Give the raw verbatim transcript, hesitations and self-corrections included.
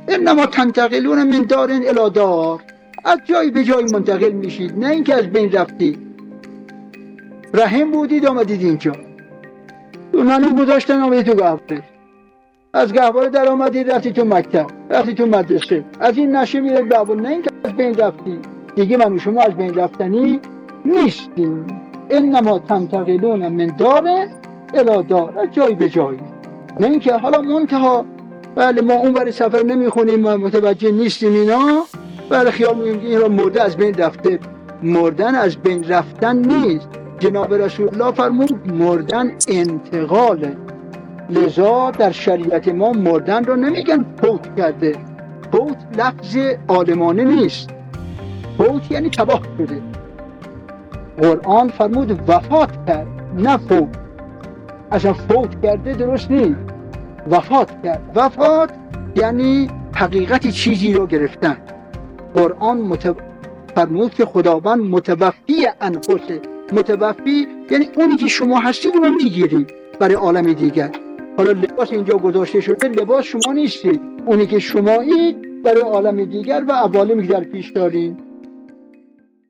انما تنتقلون من دار الی دار، از جایی به جایی منتقل میشید، نه اینکه از بین رفتید. رحم بودید آمدید اینجا، تو نانو گذاشتن آمدید تو گهواره، از گهواره در آمدید رفتید تو مکتب، رفتید تو مدرسه، از این نشه میرید به اول، نه اینکه از بین رفتید. دیگه من و شما از بین رفتنی نیستیم. انما تنتقلون من دار الی دار، از جایی به جایی، نه اینکه حالا منتها بله ما اون برای سفر نمیخونیم، ما متوجه نیستیم اینا، بله خیال میگیم این را مرده از بین رفته. مردن از بین رفتن نیست. جناب رسول الله فرمود مردن انتقاله. لذا در شریعت ما مردن رو نمیگن فوت کرده. فوت لفظ عالمانه نیست. فوت یعنی تباه شده. قرآن فرمود وفات کرد، نه فوت. اصلا فوت کرده درست نیست، وفات کرد. وفات یعنی حقیقت چیزی رو گرفتن. قرآن متو... فرمود که خداوند متوفی انفسه. متوفی یعنی اونی که شما هستید رو میگیرید برای عالم دیگر. حالا لباس اینجا گذاشته شده، لباس شما نیستید، اونی که شمایید برای عالم دیگر و عوالمی که در پیش دارید.